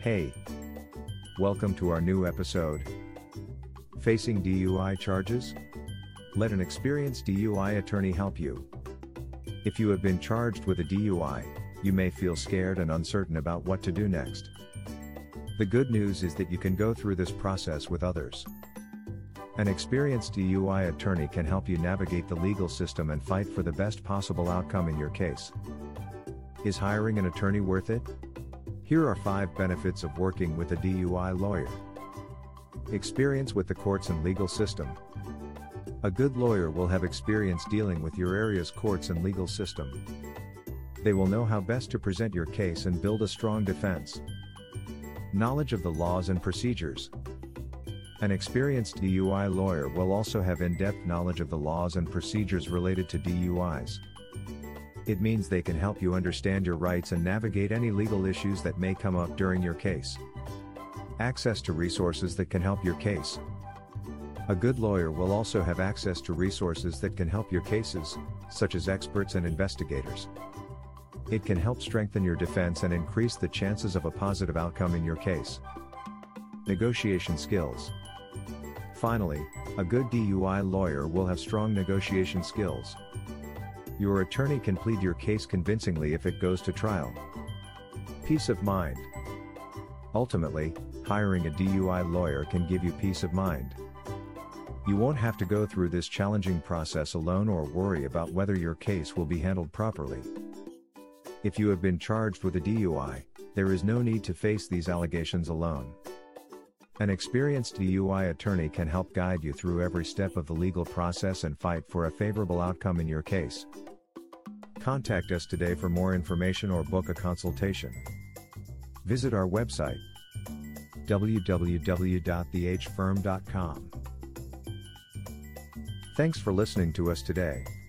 Hey, welcome to our new episode. Facing DUI charges? Let an experienced DUI attorney help you. If you have been charged with a DUI, you may feel scared and uncertain about what to do next. The good news is that you can go through this process with others. An experienced DUI attorney can help you navigate the legal system and fight for the best possible outcome in your case. Is hiring an attorney worth it? Here are 5 benefits of working with a DUI lawyer. Experience with the courts and legal system. A good lawyer will have experience dealing with your area's courts and legal system. They will know how best to present your case and build a strong defense. Knowledge of the laws and procedures. An experienced DUI lawyer will also have in-depth knowledge of the laws and procedures related to DUIs. It means they can help you understand your rights and navigate any legal issues that may come up during your case. Access to resources that can help your case. A good lawyer will also have access to resources that can help your cases, such as experts and investigators. It can help strengthen your defense and increase the chances of a positive outcome in your case. Negotiation skills. Finally, a good DUI lawyer will have strong negotiation skills. Your attorney can plead your case convincingly if it goes to trial. Peace of mind. Ultimately, hiring a DUI lawyer can give you peace of mind. You won't have to go through this challenging process alone or worry about whether your case will be handled properly. If you have been charged with a DUI, there is no need to face these allegations alone. An experienced DUI attorney can help guide you through every step of the legal process and fight for a favorable outcome in your case. Contact us today for more information or book a consultation. Visit our website, www.thehfirm.com. Thanks for listening to us today.